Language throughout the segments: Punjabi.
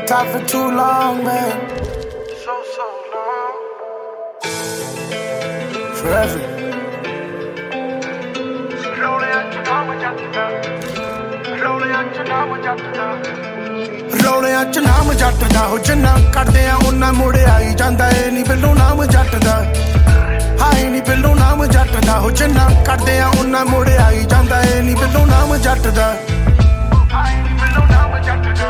top for too long, man. So long. Forever. Rolling ਚ ਨਾਮ ਜੱਟ ਦਾ ਹੋ ਜਿੰਨਾ ਕੱਢਦੇ ਆ ਉਹਨਾਂ ਮੁੜੇ ਆਈ ਜਾਂਦਾ ਏ ਨੀ ਬਿੱਲੂ ਨਾਮ ਜੱਟ ਦਾ ਹਾਏ ਨੀ ਬਿੱਲੂ ਨਾਮ ਜੱਟ ਦਾ ਹੋ ਜਿੰਨਾ ਕੱਢਦੇ ਆ ਉਹਨਾਂ ਮੁੜੇ ਆਈ ਜਾਂਦਾ ਏ ਨੀ ਬਿੱਲੂ ਨਾਮ ਜੱਟ ਦਾ ਹਾਏ ਨੀ ਬਿੱਲੂ ਨਾਮ ਜੱਟ ਦਾ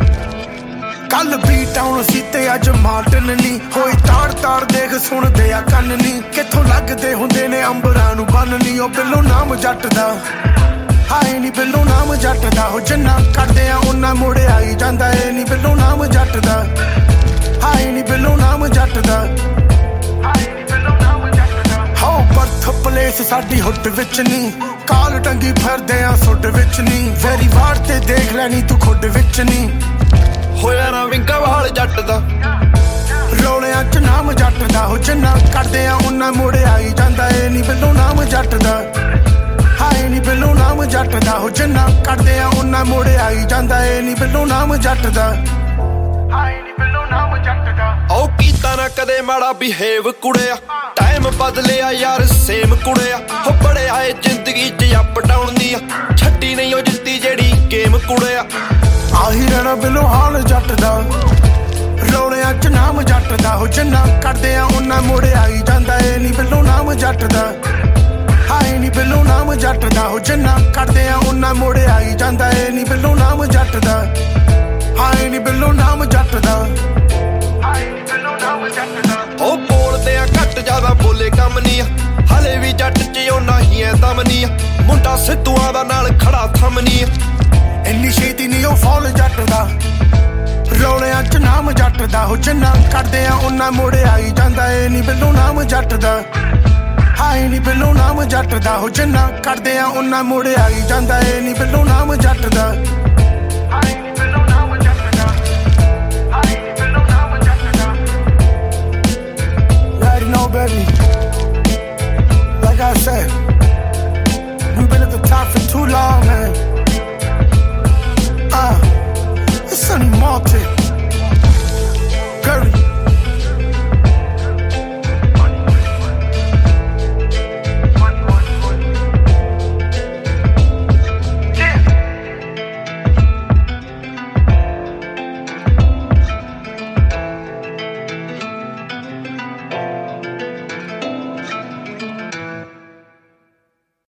ਕੱਲ ਵੀ ਟਾਉਣ ਸੀ ਤੇ ਅੱਜ ਮਾਲਟਨ ਨੀ ਹੋਈ ਤਾੜ ਤਾੜ ਦੇਖ ਸੁਣਦੇ ਆ ਕੰਨ ਨੀ ਕਿੱਥੋਂ ਲੱਗਦੇ ਹੁੰਦੇ ਨੇ ਅੰਬਰਾਂ ਨੂੰ ਬੰਨ ਨੀ ਉਹ ਬਿੱਲੂ ਨਾਮ ਜੱਟ ਦਾ ਹਾਏ ਨੀ ਬਿੱਲੂ ਨਾਮ ਜੱਟ ਦਾ ਹੋ ਜਿੰਨਾ ਕੱਢਦੇ ਆ ਉਹਨਾਂ ਮੁੜੇ ਆਈ ਜਾਂਦਾ ਏ ਨੀ ਬਿੱਲੂ ਨਾਮ ਜੱਟ ਦਾ ਹਾਏ ਨੀ ਬਿੱਲੂ ਨਾਮ ਜੱਟ ਦਾ ਹਾਏ ਨੀ ਬਿੱਲੂ ਨਾਮ ਜੱਟ ਦਾ ਹੋ ਬਰਥ ਪਲੇਸ ਸਾਡੀ ਹੁੱਟ ਵਿੱਚ ਨੀ ਕਾਲ ਟੰਗੀ ਫਿਰਦੇ ਆ ਸੁੱਡ ਵਿੱਚ ਨੀ ਵੈਰੀ ਵਾਰ ਤੇ ਦੇਖ ਲੈਣੀ ਤੂੰ ਖੁੱਡ ਵਿੱਚ ਨੀ ਹੋਇਆ ਨਾ ਵਿੰਗਾ ਵਾਲ ਜੱਟ ਦਾ ਰੋਲਿਆਂ ਚ ਨਾਮ ਜੱਟ ਦਾ ਹੋ ਜਿੰਨਾ ਕੱਢਦੇ ਆ ਉਹਨਾਂ ਮੁੜੇ ਆਈ ਜਾਂਦਾ ਏ ਨੀ ਬਿੱਲੂ ਨਾਮ ਜੱਟ ਦਾ ਹਾਏ ਨੀ ਬਿੱਲੂ ਨਾਮ ਜੱਟ ਦਾ ਹੋ ਜਿੰਨਾ ਕੱਢਦੇ ਆ ਉਹਨਾਂ ਮੁੜੇ ਆਈ ਜਾਂਦਾ ਏ ਨੀ ਬਿੱਲੂ ਨਾਮ ਜੱਟ ਦਾ ਹਾਏ ਨੀ ਬਿੱਲੂ ਨਾਮ ਜੱਟ ਦਾ ਉਹ ਕੀਤਾ ਨਾ ਕਦੇ ਮਾੜਾ ਬਿਹੇਵ ਕੁੜਿਆ ਟਾਈਮ ਬਦਲਿਆ ਯਾਰ ਸੇਮ ਕੁੜਿਆ ਹੋ ਬੜੇ ਆਏ ਜ਼ਿੰਦਗੀ ਚ ਅਪ ਡਾਊਨ ਦੀਆਂ ਛੱਡੀ ਨਹੀਂ ਉਹ ਜਿੱਤੀ ਜਿਹੜੀ ਗੇਮ ਕੁੜਿਆ ਆਹੀ ਰਹਿਣਾ ਬਿੱਲੂ ਹਾਲ ਜੱਟ ਦਾ ਰੋਲਿਆਂ ਚ ਨਾਮ ਜੱਟ ਦਾ ਹੋ ਜਿੰਨਾ ਕੱਢਦੇ ਆ ਉਹਨਾਂ ਮੁੜੇ ਆਈ ਜਾਂਦਾ ਏ ਨੀ ਬਿੱਲੂ ਨਾਮ ਜੱਟ ਦਾ ਹਾਏ ਨੀ ਬਿੱਲੂ ਨਾਮ ਜੱਟ ਦਾ ਹੋ ਜਿੰਨਾ ਕੱਢਦੇ ਆ ਉਹਨਾਂ ਮੁੜੇ ਆਈ ਜਾਂਦਾ ਏ ਨੀ ਬਿੱਲੂ ਨਾਮ ਜੱਟ ਦਾ ਹਾਏ ਨੀ ਬਿੱਲੂ ਨਾਮ ਜੱਟ ਦਾ ਹਾਏ ਨੀ ਬਿੱਲੂ ਨਾਮ ਜੱਟ ਦਾ ਉਹ ਬੋਲਦੇ ਆ ਘੱਟ ਜ਼ਿਆਦਾ ਬੋਲੇ ਕੰਮ ਨੀ ਆ ਹਲੇ ਵੀ ਜੱਟ ਚ ਉਹਨਾਂ ਹੀ ਐ ਦਮ ਨੀ ਆ ਮੁੰਡਾ ਸਿੱਧੂਆਂ ਦਾ ਨਾਲ ਖੜਾ ਥੰਮ ਨੀ ਆ ਇੰਨੀ ਛੇਤੀ ਨੀ ਉਹ ਫੌਲ ਜੱਟ ਦਾ ਰੋਲਿਆਂ ਚ ਨਾਮ ਜੱਟ ਦਾ ਹੋ ਜਿੰਨਾ ਕੱਢਦੇ ਆ ਉਹਨਾਂ ਮੁੜੇ ਆਈ ਜਾਂਦਾ ਏ ਨੀ ਬਿੱਲੂ ਨਾਮ ਜੱਟ ਦਾ ਹਾਏ ਨੀ ਬਿੱਲੂ ਨਾਮ ਜੱਟ ਦਾ ਹੋ ਜਿੰਨਾ ਕੱਢਦੇ ਆ ਉਹਨਾਂ ਮੁੜੇ ਆਈ ਜਾਂਦਾ ਏ ਨੀ ਬਿੱਲੂ ਨਾਮ ਜੱਟ ਦਾ ਹਾਏ ਨੀ ਬਿੱਲੂ ਨਾਮ ਜੱਟ ਦਾ ਹਾਏ ਨੀ ਬਿੱਲੂ ਨਾਮ ਜੱਟ ਦਾ You already know, baby. Like I said, we've been at the top for too long, man. It's Sonny Maltin.